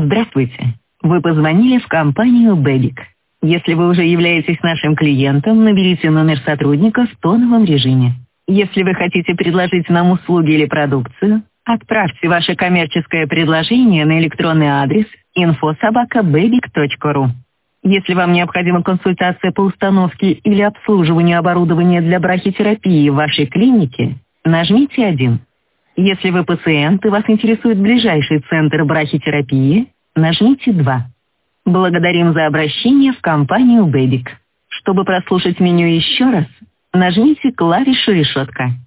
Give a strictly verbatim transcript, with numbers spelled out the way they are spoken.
Здравствуйте. Вы позвонили в компанию Бэбик. Если вы уже являетесь нашим клиентом, наберите номер сотрудника в тоновом режиме. Если вы хотите предложить нам услуги или продукцию, отправьте ваше коммерческое предложение на электронный адрес инфо собака бэбик точка ру. Если вам необходима консультация по установке или обслуживанию оборудования для брахитерапии в вашей клинике, нажмите один. Если вы пациент и вас интересует ближайший центр брахитерапии, нажмите два. Благодарим за обращение в компанию Бэбик. Чтобы прослушать меню еще раз, нажмите клавишу решетка.